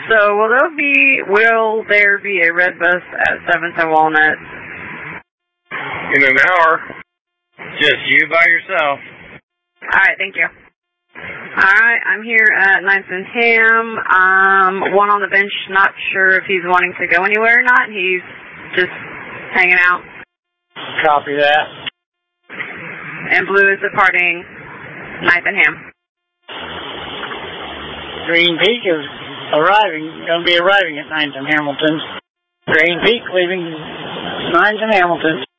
So will there be a red bus at 7th and Walnut? In an hour. Just you by yourself. Alright, thank you. Alright, I'm here at 9th and Ham. One on the bench, not sure if he's wanting to go anywhere or not. He's just hanging out. Copy that. And Blue is departing 9th and Ham. Green Peak is going to be arriving at 9th and Hamilton. Green Peak leaving 9th and Hamilton.